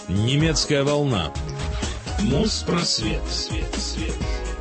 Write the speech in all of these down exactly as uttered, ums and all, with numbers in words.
Немецкая волна. Муз-просвет. Свет, свет.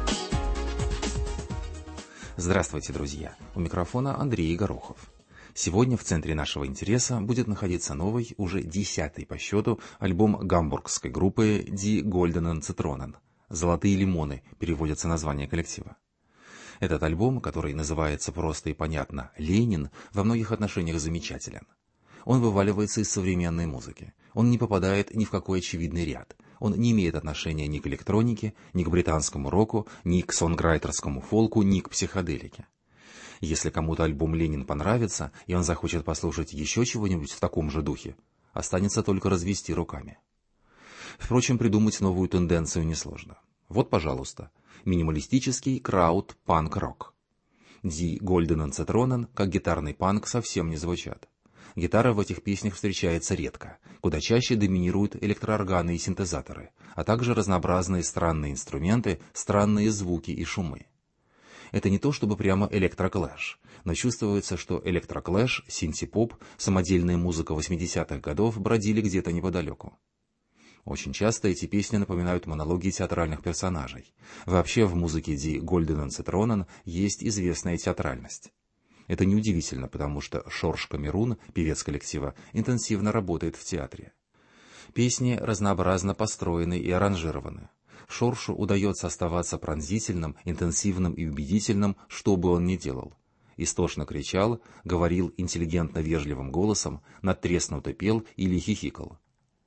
Здравствуйте, друзья! У микрофона Андрей Горохов. Сегодня в центре нашего интереса будет находиться новый, уже десятый по счету, альбом гамбургской группы Die Goldenen Zitronen. «Золотые лимоны» переводится название коллектива. Этот альбом, который называется просто и понятно «Ленин», во многих отношениях замечателен. Он вываливается из современной музыки. Он не попадает ни в какой очевидный ряд. Он не имеет отношения ни к электронике, ни к британскому року, ни к сонграйтерскому фолку, ни к психоделике. Если кому-то альбом «Ленин» понравится, и он захочет послушать еще чего-нибудь в таком же духе, останется только развести руками. Впрочем, придумать новую тенденцию несложно. Вот, пожалуйста, минималистический крауд-панк-рок. Die Goldenen Zitronen, как гитарный панк, совсем не звучат. Гитара в этих песнях встречается редко, куда чаще доминируют электроорганы и синтезаторы, а также разнообразные странные инструменты, странные звуки и шумы. Это не то чтобы прямо электроклэш, но чувствуется, что электроклэш, синти-поп, самодельная музыка восьмидесятых годов бродили где-то неподалеку. Очень часто эти песни напоминают монологи театральных персонажей. Вообще в музыке Die Goldenen Zitronen есть известная театральность. Это неудивительно, потому что Шорш Камерун, певец коллектива, интенсивно работает в театре. Песни разнообразно построены и аранжированы. Шоршу удается оставаться пронзительным, интенсивным и убедительным, что бы он ни делал. Истошно кричал, говорил интеллигентно-вежливым голосом, надтреснуто пел или хихикал.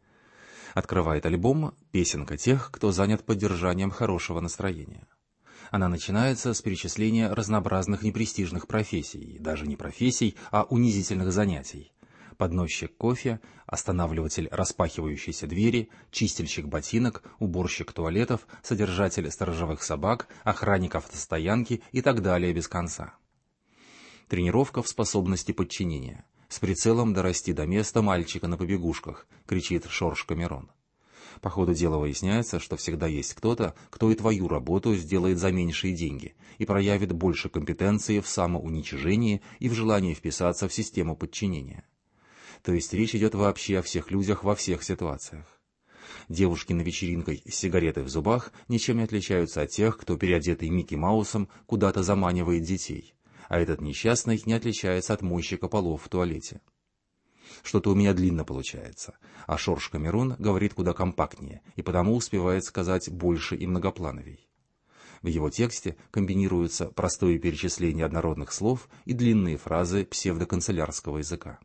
Открывает альбом песенка тех, кто занят поддержанием хорошего настроения. Она начинается с перечисления разнообразных непрестижных профессий, даже не профессий, а унизительных занятий. Подносчик кофе, останавливатель распахивающейся двери, чистильщик ботинок, уборщик туалетов, содержатель сторожевых собак, охранник автостоянки и так далее без конца. Тренировка в способности подчинения. С прицелом дорасти до места мальчика на побегушках, кричит Шорш Камерун. По ходу дела выясняется, что всегда есть кто-то, кто и твою работу сделает за меньшие деньги и проявит больше компетенции в самоуничижении и в желании вписаться в систему подчинения. То есть речь идет вообще о всех людях во всех ситуациях. Девушки на вечеринках с сигаретой в зубах ничем не отличаются от тех, кто, переодетый Микки Маусом, куда-то заманивает детей, а этот несчастный не отличается от мойщика полов в туалете. Что-то у меня длинно получается, а Шорш Камерун говорит куда компактнее и потому успевает сказать больше и многоплановей. В его тексте комбинируются простое перечисление однородных слов и длинные фразы псевдоканцелярского языка.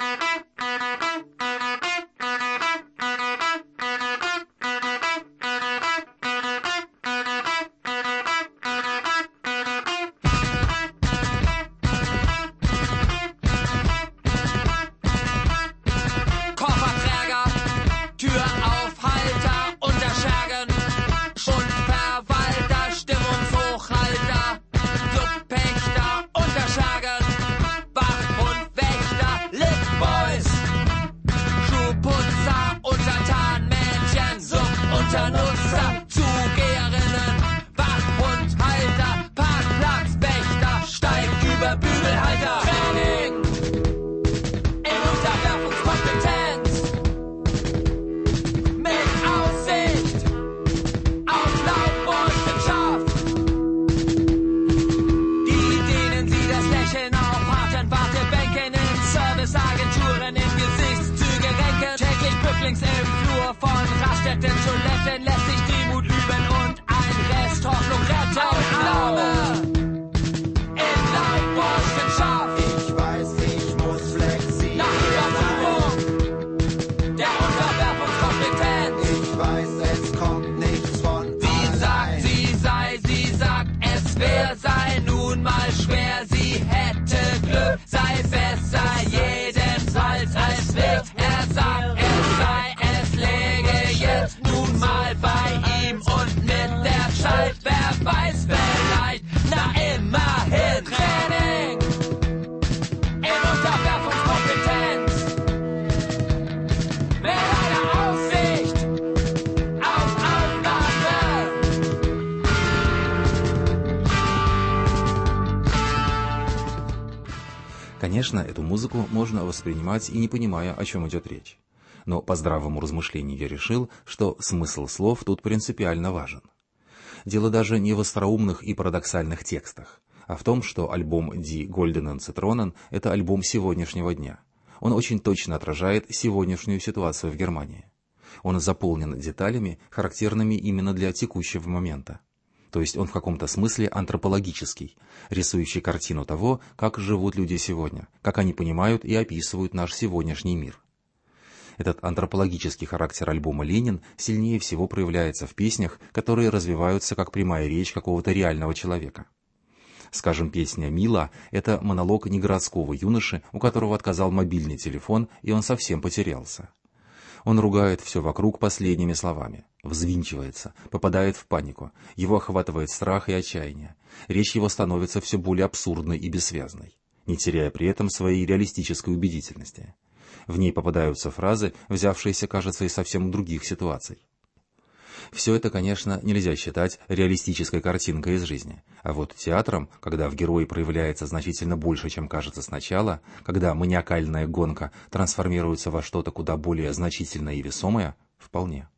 Toiletten lässt sich Demut üben und ein Rest Hoffnung retten. Aufnahme in Leibwissenschaft. Ich weiß, ich muss flexibel nach Überprüfung der Unterwerfungskompetenz. Ich weiß, es kommt nichts von Sie sagt, sie sei, sie sagt, es wär, sei nun mal schwer. Sie hätte Glück, sei besser jedenfalls als wird. Er sagt, es sei, es läge jetzt nun mal bei ihm und mit der Zeit, wer weiß vielleicht, na immerhin Training in Unterwerfungskompetenz mit einer Aussicht auf Aufnahme. Конечно, эту музыку можно воспринимать и не понимая, о чем идет речь. Но по здравому размышлению я решил, что смысл слов тут принципиально важен. Дело даже не в остроумных и парадоксальных текстах, а в том, что альбом Die Goldenen Zitronen — это альбом сегодняшнего дня. Он очень точно отражает сегодняшнюю ситуацию в Германии. Он заполнен деталями, характерными именно для текущего момента. То есть он в каком-то смысле антропологический, рисующий картину того, как живут люди сегодня, как они понимают и описывают наш сегодняшний мир. Этот антропологический характер альбома «Ленин» сильнее всего проявляется в песнях, которые развиваются как прямая речь какого-то реального человека. Скажем, песня «Мила» — это монолог негородского юноши, у которого отказал мобильный телефон, и он совсем потерялся. Он ругает все вокруг последними словами, взвинчивается, попадает в панику, его охватывает страх и отчаяние. Речь его становится все более абсурдной и бессвязной, не теряя при этом своей реалистической убедительности. В ней попадаются фразы, взявшиеся, кажется, из совсем других ситуаций. Все это, конечно, нельзя считать реалистической картинкой из жизни. А вот театром, когда в герое проявляется значительно больше, чем кажется сначала, когда маниакальная гонка трансформируется во что-то куда более значительное и весомое, вполне.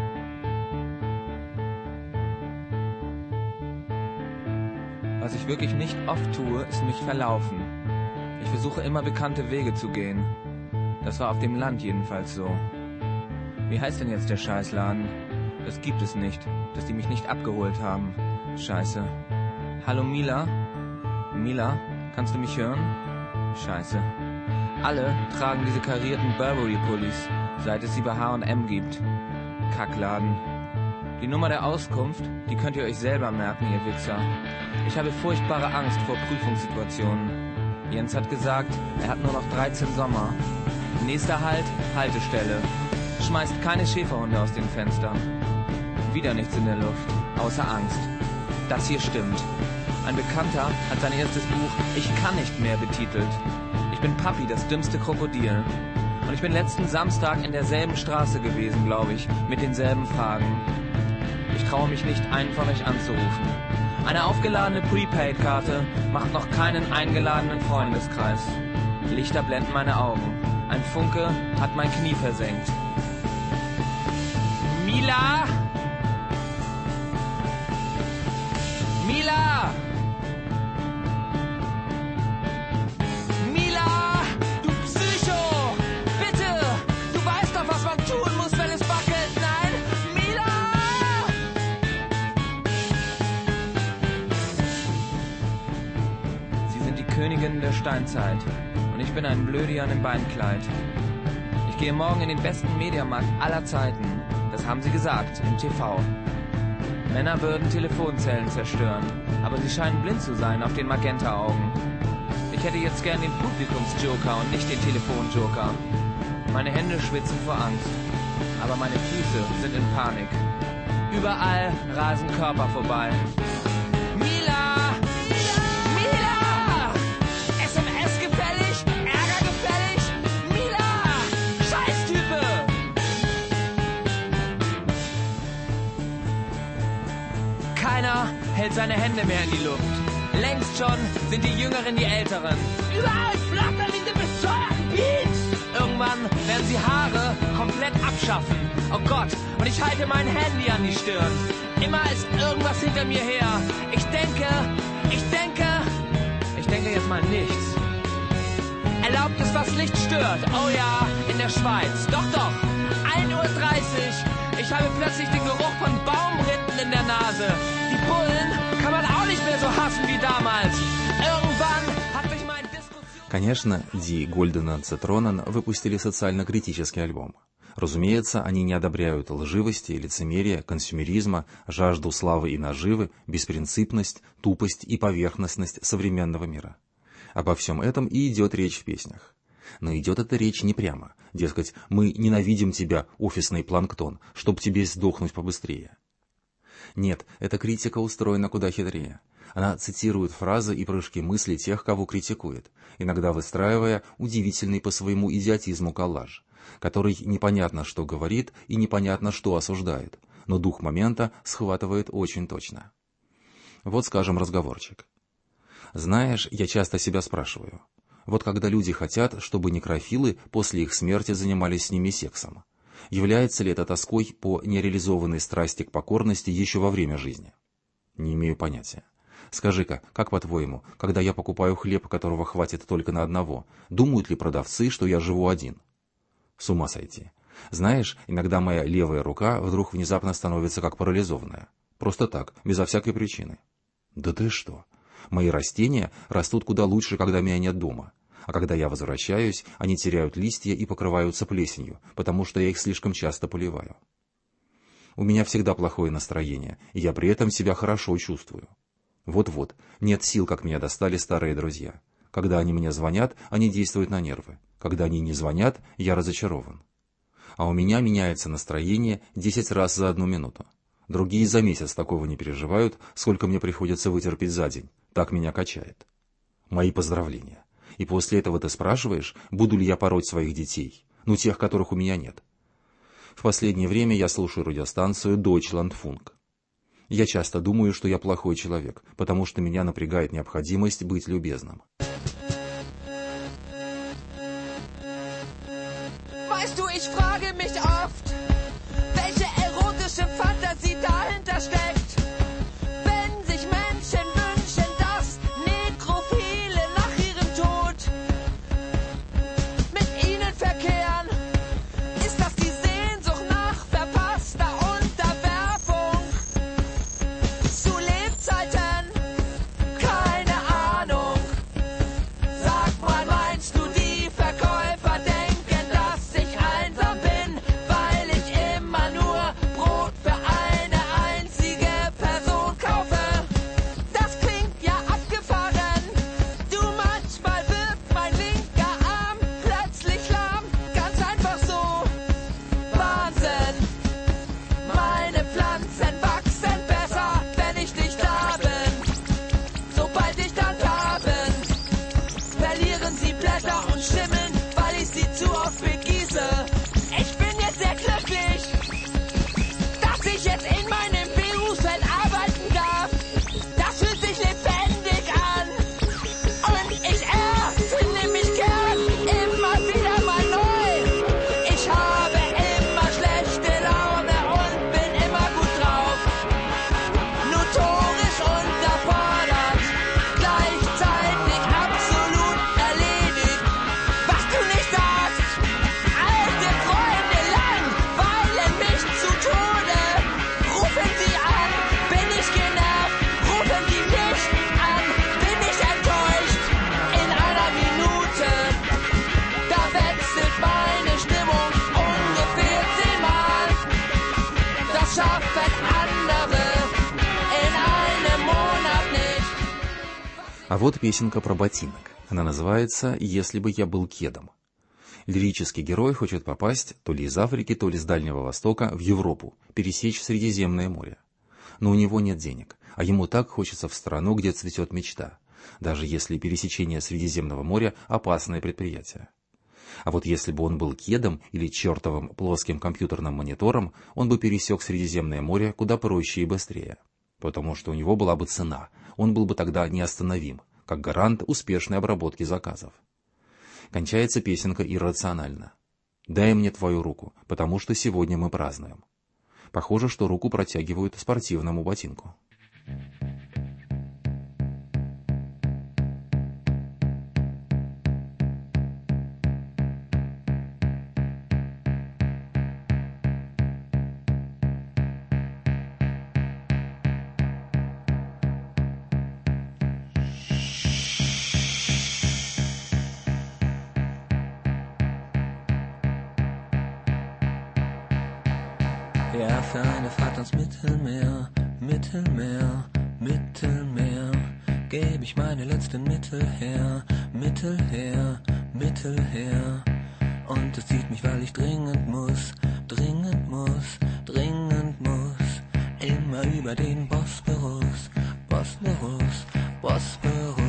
Was ich wirklich nicht oft tue, ist mich verlaufen. Ich versuche immer bekannte Wege zu gehen. Das war auf dem Land jedenfalls so. Wie heißt denn jetzt der Scheißladen? Das gibt es nicht, dass die mich nicht abgeholt haben. Scheiße. Hallo Mila? Mila, kannst du mich hören? Scheiße. Alle tragen diese karierten Burberry-Pullis, seit es sie bei H und M gibt. Kackladen. Die Nummer der Auskunft, die könnt ihr euch selber merken, ihr Wichser. Ich habe furchtbare Angst vor Prüfungssituationen. Jens hat gesagt, er hat nur noch dreizehn Sommer. Nächster Halt, Haltestelle. Schmeißt keine Schäferhunde aus den Fenstern. Wieder nichts in der Luft, außer Angst. Das hier stimmt. Ein Bekannter hat sein erstes Buch Ich kann nicht mehr betitelt. Ich bin Papi, das dümmste Krokodil. Und ich bin letzten Samstag in derselben Straße gewesen, glaube ich, mit denselben Fragen. Ich traue mich nicht, einen von euch anzurufen. Eine aufgeladene Prepaid-Karte macht noch keinen eingeladenen Freundeskreis. Lichter blenden meine Augen. Ein Funke hat mein Knie versenkt. Mila! Mila! Mila! Du Psycho! Bitte! Du weißt doch, was man tun muss, wenn es wackelt. Nein! Mila! Sie sind die Königin der Steinzeit. Und ich bin ein Blödian im Beinkleid. Ich gehe morgen in den besten Mediamarkt aller Zeiten. Das haben sie gesagt, im T V. Männer würden Telefonzellen zerstören, aber sie scheinen blind zu sein auf den Magenta-Augen. Ich hätte jetzt gern den Publikumsjoker und nicht den Telefonjoker. Meine Hände schwitzen vor Angst, aber meine Füße sind in Panik. Überall rasen Körper vorbei. Mila! Mila! S M S gefällig? Ärger gefällig? Mila! Scheißtype! Keiner hält seine Hände mehr in die Luft. Längst schon sind die Jüngeren die Älteren. Überall flattern diese bescheuerten Beats. Irgendwann werden sie Haare komplett abschaffen. Oh Gott, und ich halte mein Handy an die Stirn. Immer ist irgendwas hinter mir her. Ich denke, ich denke, ich denke jetzt mal nichts. Erlaubt es, was Licht stört. Oh ja, in der Schweiz. Doch, doch. ein Uhr dreißig. Ich habe plötzlich den Geruch von Baumrinden in der Nase. Die Bullen kann man auch nicht mehr so hassen wie damals. Irgendwann hat mich mein Diskussion... Конечно, Die Goldenen Zitronen выпустили социально-критический альбом. Разумеется, они не одобряют лживости, лицемерия, консюмеризма, жажду славы и наживы, беспринципность, тупость и поверхностность современного мира. Обо всем этом и идет речь в песнях. Но идет эта речь не прямо. Дескать, мы ненавидим тебя, офисный планктон, чтоб тебе сдохнуть побыстрее. Нет, эта критика устроена куда хитрее. Она цитирует фразы и прыжки мысли тех, кого критикует, иногда выстраивая удивительный по своему идиотизму коллаж, который непонятно что говорит и непонятно что осуждает, но дух момента схватывает очень точно. Вот, скажем, разговорчик. Знаешь, я часто себя спрашиваю, Вот когда люди хотят, чтобы некрофилы после их смерти занимались с ними сексом, является ли это тоской по нереализованной страсти к покорности еще во время жизни? Не имею понятия. Скажи-ка, как по-твоему, когда я покупаю хлеб, которого хватит только на одного, думают ли продавцы, что я живу один? С ума сойти. Знаешь, иногда моя левая рука вдруг внезапно становится как парализованная. Просто так, безо всякой причины. Да ты что? Мои растения растут куда лучше, когда меня нет дома. А когда я возвращаюсь, они теряют листья и покрываются плесенью, потому что я их слишком часто поливаю. У меня всегда плохое настроение, и я при этом себя хорошо чувствую. Вот-вот, нет сил, как меня достали старые друзья. Когда они мне звонят, они действуют на нервы. Когда они не звонят, я разочарован. А у меня меняется настроение десять раз за одну минуту. Другие за месяц такого не переживают, сколько мне приходится вытерпеть за день. Так меня качает. Мои поздравления. И после этого ты спрашиваешь, буду ли я пороть своих детей? Ну, тех, которых у меня нет. В последнее время я слушаю радиостанцию Deutschlandfunk. Я часто думаю, что я плохой человек, потому что меня напрягает необходимость быть любезным. Weißt du, ich frage mich oft, welche erotische Fantasie dahinter steckt, wenn sich Menschen wünschen, dass Nekrophile nach ihrem Tod mit ihnen verkehren. Ist das die Sehnsucht nach verpasster Unterwerfung zu Lebzeiten? Keine Ahnung. Sag mal, meinst du, die Verkäufer denken, dass ich einsam bin, weil ich immer nur Brot für eine einzige Person kaufe? Das klingt ja abgefahren. Du, manchmal wird mein linker Arm plötzlich lahm. Ganz einfach so. Wahnsinn. Meine Pflanzen wachsen besser, wenn ich nicht da bin. Sobald ich dann da bin, verlieren sie Blätter und Schimmeln, weil ich sie zu oft begieße. Ich bin jetzt sehr glücklich, dass ich jetzt in meinem Berufsfeld arbeiten darf. Das fühlt sich lebendig an. Und ich erfinde mich gern immer wieder mal neu. Ich habe immer schlechte Laune und bin immer gut drauf. Notorisch unterfordert, gleichzeitig absolut erledigt. Was du nicht sagst, alte Freunde langweilen mich zu Tode. Rufen sie an, bin ich genervt, rufen die nicht an, bin ich enttäuscht. In einer Minute, da wechselt meine Stimmung ungefähr zehnmal. Das schaffen andere in einem Monat nicht. А вот песенка про ботинок. Она называется «Если бы я был кедом». Лирический герой хочет попасть то ли из Африки, то ли с Дальнего Востока в Европу, пересечь Средиземное море. Но у него нет денег, а ему так хочется в страну, где цветет мечта, даже если пересечение Средиземного моря – опасное предприятие. А вот если бы он был кедом или чертовым плоским компьютерным монитором, он бы пересек Средиземное море куда проще и быстрее. Потому что у него была бы цена, он был бы тогда неостановим, как гарант успешной обработки заказов. Кончается песенка иррационально. «Дай мне твою руку, потому что сегодня мы празднуем». Похоже, что руку протягивают спортивному ботинку. Ja, für eine Fahrt ans Mittelmeer, Mittelmeer, Mittelmeer, gebe ich meine letzten Mittel her, Mittel her, Mittel her. Und es zieht mich, weil ich dringend muss, dringend muss, dringend muss, immer über den Bosporus, Bosporus, Bosporus.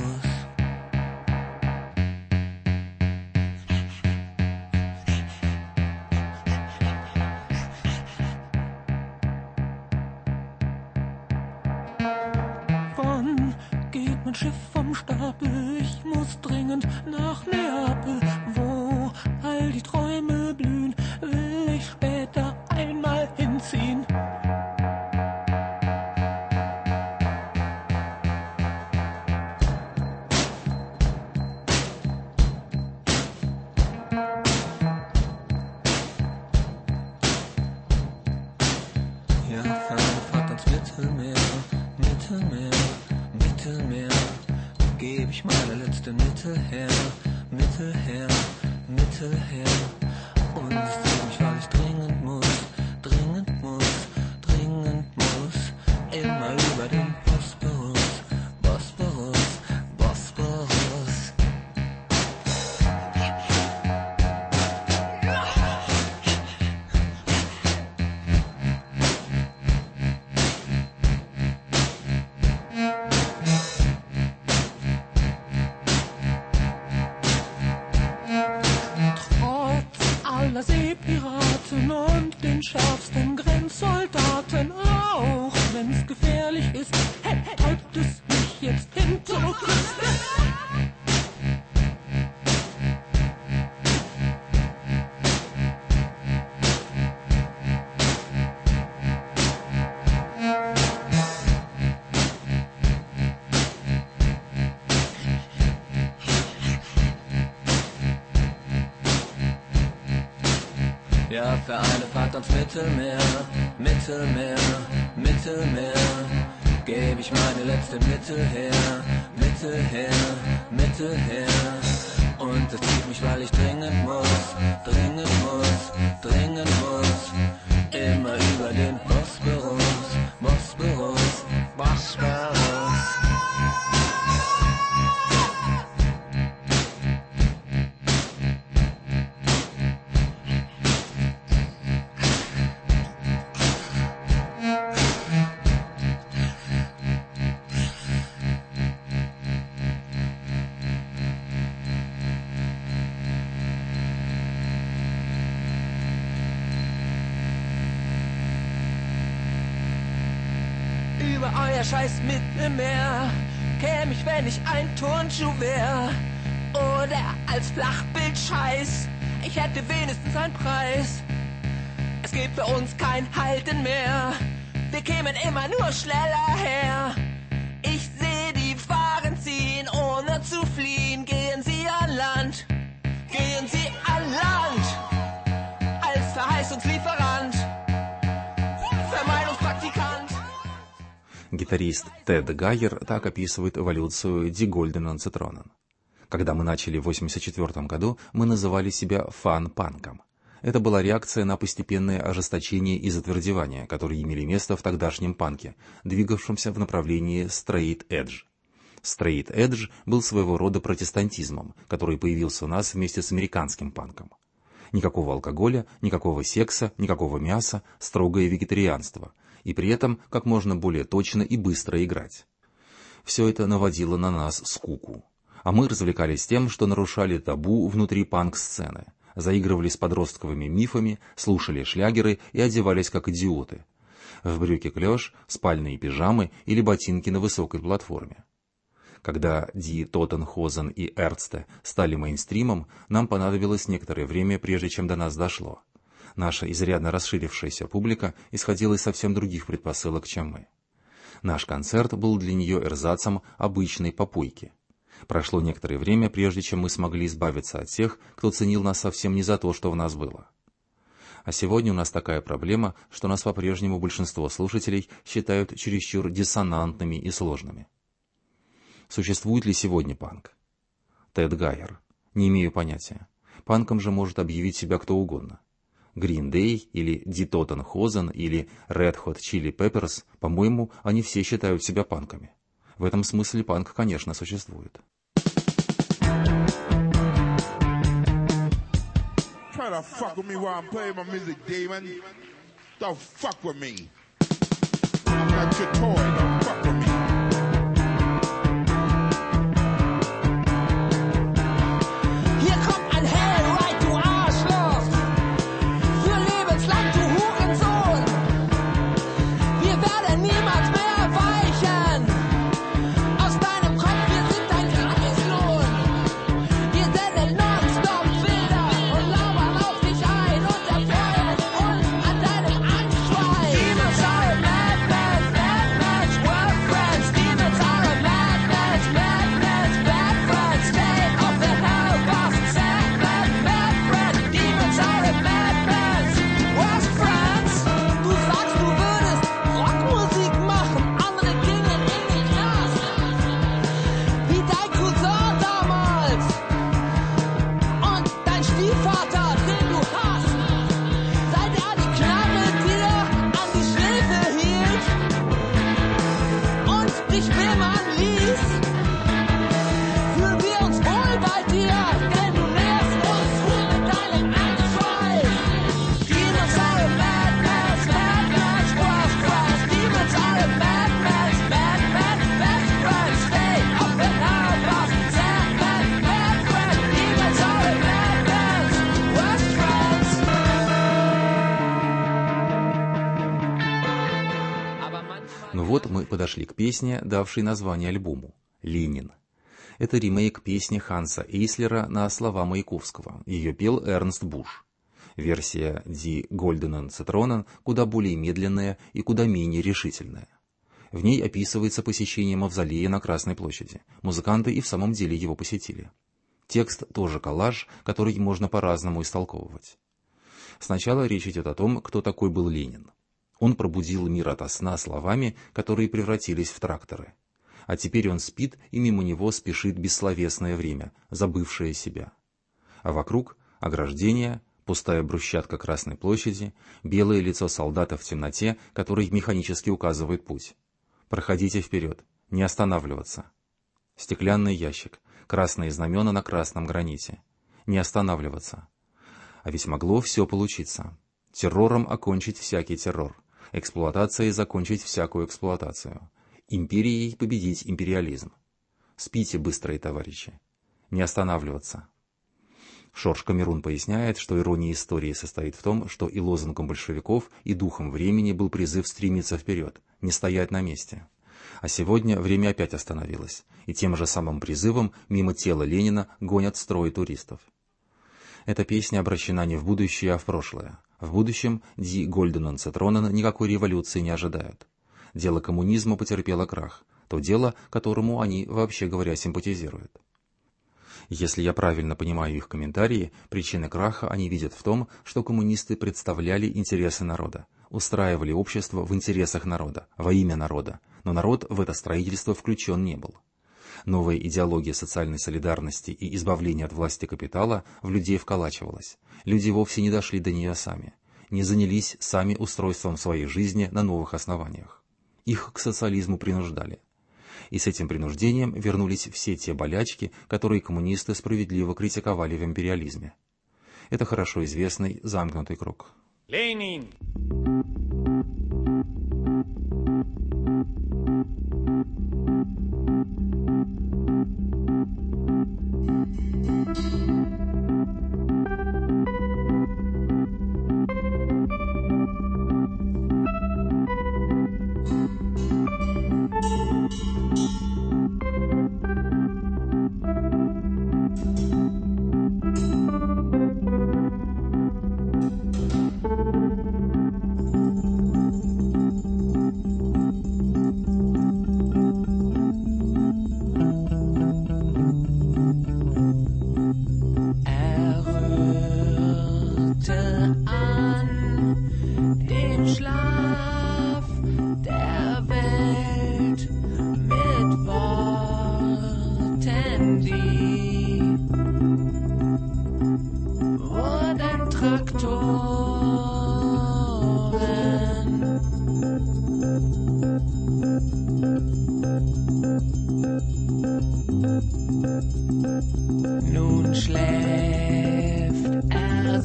mein Schiff vom Stapel. Ich muss dringend nach Neapel, wo all die Träume blühen. Will ich später einmal hinziehen. Geb ich meine letzte Mittel her, Mittel her, Mittel her. Und es zieht mich, weil ich dringend muss, dringend muss, dringend muss. Immer über den Bosporus, Bosporus, Bosporus. Seepiraten und den schärfsten Grenzsoldaten, auch wenn's gefährlich ist, treibt es mich jetzt hin zur Küste. Ja, für eine Fahrt ans Mittelmeer, Mittelmeer, Mittelmeer, geb ich meine letzte Mittel her, Mittel her, Mittel her. Und es zieht mich, weil ich dringend muss, dringend muss, dringend muss. Immer über den Bosporus, Bosporus, Bosporus. Über euer scheiß Mittelmeer käm ich, wenn ich ein Turnschuh wär. Oder als Flachbildscheiß, ich hätte wenigstens einen Preis. Es gibt für uns kein Halten mehr, wir kämen immer nur schneller her. Ich seh die Fahren ziehen, ohne zu fliehen. Gehen Sie an Land, gehen Sie an Land, als Verheißungslieferant, Vermeidungspraktikant. Гитарист Тед Гайер так описывает эволюцию Ди Голденен Цитронен. Когда мы начали в восемьдесят четвёртом году, мы называли себя фан-панком. Это была реакция на постепенное ожесточение и затвердевание, которые имели место в тогдашнем панке, двигавшемся в направлении стрейт-эдж. Стрейт-эдж был своего рода протестантизмом, который появился у нас вместе с американским панком. Никакого алкоголя, никакого секса, никакого мяса, строгое вегетарианство. И при этом как можно более точно и быстро играть. Все это наводило на нас скуку. А мы развлекались тем, что нарушали табу внутри панк-сцены, заигрывали с подростковыми мифами, слушали шлягеры и одевались как идиоты. В брюки-клеш, спальные пижамы или ботинки на высокой платформе. Когда Ди Тоттенхозен и Эрцте стали мейнстримом, нам понадобилось некоторое время, прежде чем до нас дошло. Наша изрядно расширившаяся публика исходила из совсем других предпосылок, чем мы. Наш концерт был для нее эрзацем обычной попойки. Прошло некоторое время, прежде чем мы смогли избавиться от тех, кто ценил нас совсем не за то, что в нас было. А сегодня у нас такая проблема, что нас по-прежнему большинство слушателей считают чересчур диссонантными и сложными. Существует ли сегодня панк? Тед Гайер. Не имею понятия. Панком же может объявить себя кто угодно. Green Day или Ди Тоттенхозен или Red Hot Chili Peppers, по-моему, они все считают себя панками. В этом смысле панк, конечно, существует. Try to fuck with me while I'm playing my music, demon. Don't fuck with me. I'm not your toy, don't fuck with me. Hier kommt ein Hellride, du Arschloch. Für lebenslang, du Hurensohn. Wir werden niemals mehr weichen. Aus deinem Kopf Ну вот мы подошли к песне, давшей название альбому «Ленин». Это ремейк песни Ханса Эйслера на слова Маяковского. Ее пел Эрнст Буш. Версия «Die Goldenen Zitronen» куда более медленная и куда менее решительная. В ней описывается посещение мавзолея на Красной площади. Музыканты и в самом деле его посетили. Текст тоже коллаж, который можно по-разному истолковывать. Сначала речь идет о том, кто такой был Ленин. Он пробудил мир ото сна словами, которые превратились в тракторы. А теперь он спит, и мимо него спешит бессловесное время, забывшее себя. А вокруг ограждение, пустая брусчатка Красной площади, белое лицо солдата в темноте, который механически указывает путь. Проходите вперед, не останавливаться. Стеклянный ящик, красные знамена на красном граните. Не останавливаться. А ведь могло все получиться. Террором окончить всякий террор, эксплуатацией закончить всякую эксплуатацию. Империей победить империализм. Спите, быстрые товарищи. Не останавливаться. Шорш Камерун поясняет, что ирония истории состоит в том, что и лозунгом большевиков, и духом времени был призыв стремиться вперед, не стоять на месте. А сегодня время опять остановилось, и тем же самым призывом мимо тела Ленина гонят строй туристов. Эта песня обращена не в будущее, а в прошлое. В будущем Die Goldenen Zitronen никакой революции не ожидают. Дело коммунизма потерпело крах, то дело, которому они, вообще говоря, симпатизируют. Если я правильно понимаю их комментарии, причины краха они видят в том, что коммунисты представляли интересы народа, устраивали общество в интересах народа, во имя народа, но народ в это строительство включен не был. Новая идеология социальной солидарности и избавления от власти капитала в людей вколачивалась. Люди вовсе не дошли до нее сами, не занялись сами устройством своей жизни на новых основаниях. Их к социализму принуждали. И с этим принуждением вернулись все те болячки, которые коммунисты справедливо критиковали в империализме. Это хорошо известный замкнутый круг. Ленин! Nun schläft er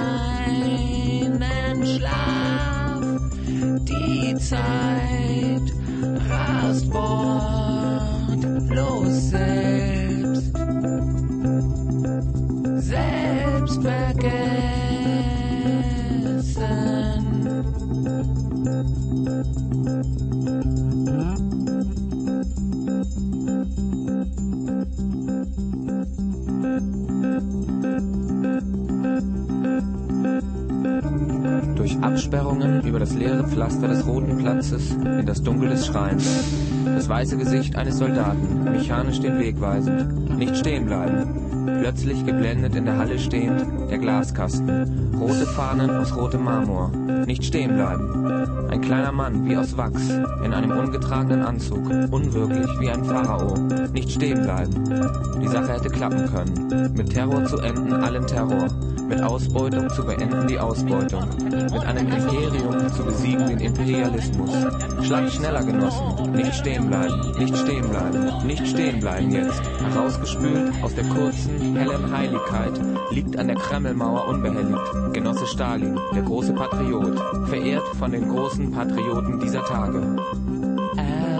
seinen Schlaf, die Zeit rast wortlos selbst, selbst vergessen. Durch Absperrungen über das leere Pflaster des Roten Platzes in das Dunkel des Schreins. Das weiße Gesicht eines Soldaten, mechanisch den Weg weisend. Nicht stehen bleiben. Plötzlich geblendet in der Halle stehend, der Glaskasten. Rote Fahnen aus rotem Marmor. Nicht stehen bleiben. Ein kleiner Mann wie aus Wachs, in einem ungetragenen Anzug, unwirklich wie ein Pharao. Nicht stehen bleiben. Die Sache hätte klappen können. Mit Terror zu enden, allen Terror. Mit Ausbeutung zu beenden die Ausbeutung. Mit einem Imperium zu besiegen den Imperialismus. Schlag schneller, Genossen. Nicht stehen bleiben, nicht stehen bleiben, nicht stehen bleiben jetzt. Herausgespült aus der kurzen, hellen Heiligkeit liegt an der Kremlmauer unbehelligt Genosse Stalin, der große Patriot, verehrt von den großen Patrioten dieser Tage. Er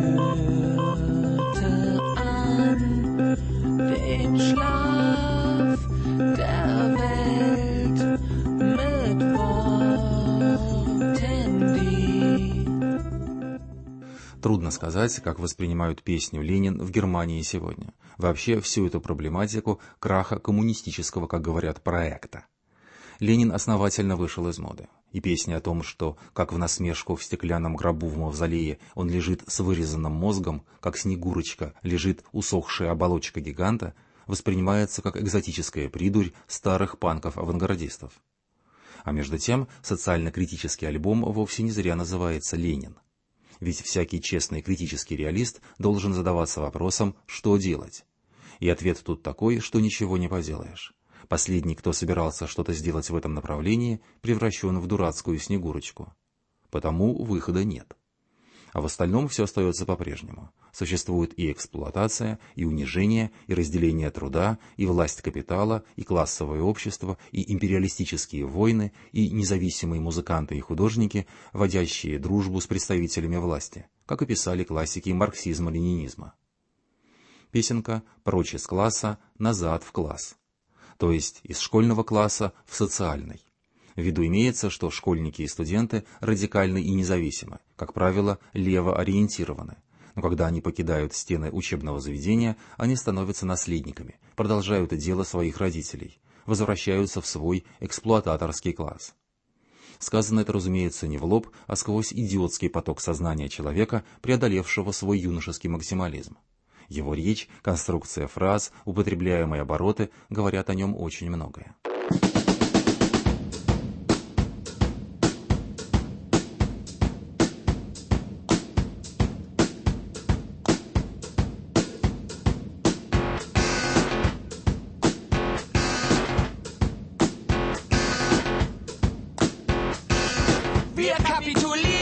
rührte an den Schlaf der Welt mit Worten, die... Трудно сказать, как воспринимают песню «Ленин» в Германии сегодня. Вообще всю эту проблематику краха коммунистического, как говорят, проекта. Ленин основательно вышел из моды. И песня о том, что, как в насмешку в стеклянном гробу в мавзолее, он лежит с вырезанным мозгом, как Снегурочка лежит усохшая оболочка гиганта, воспринимается как экзотическая придурь старых панков-авангардистов. А между тем, социально-критический альбом вовсе не зря называется «Ленин». Ведь всякий честный критический реалист должен задаваться вопросом, что делать. И ответ тут такой, что ничего не поделаешь. Последний, кто собирался что-то сделать в этом направлении, превращен в дурацкую Снегурочку. Потому выхода нет. А в остальном все остается по-прежнему. Существует и эксплуатация, и унижение, и разделение труда, и власть капитала, и классовое общество, и империалистические войны, и независимые музыканты и художники, водящие дружбу с представителями власти, как и писали классики марксизма-ленинизма. Песенка «Прочь из класса, назад в класс», то есть из школьного класса в социальный. В виду имеется, что школьники и студенты радикальны и независимы, как правило, левоориентированы. Но когда они покидают стены учебного заведения, они становятся наследниками, продолжают дело своих родителей, возвращаются в свой эксплуататорский класс. Сказано это, разумеется, не в лоб, а сквозь идиотский поток сознания человека, преодолевшего свой юношеский максимализм. Его речь, конструкция фраз, употребляемые обороты говорят о нем очень многое. Wir kapitulieren.